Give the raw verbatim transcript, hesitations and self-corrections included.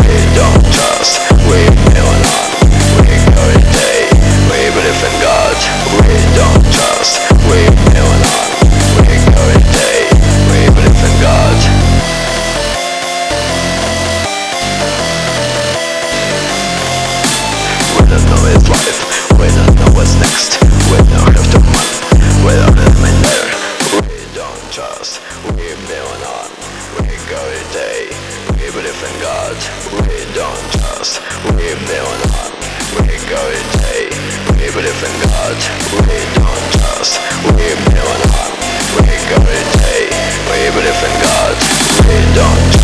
don't trust, we moving on. We go today, we believe in God. We don't trust, we moving on. We go today, we believe in God. We don't know his life, we don't know what's next. We don't have to month, we don't have in there. We don't trust, we moving on. We go today, we believe in God. We don't trust, we moving on. We go today, we believe in God. We don't trust, we moving on. We go today, we believe in God. We don't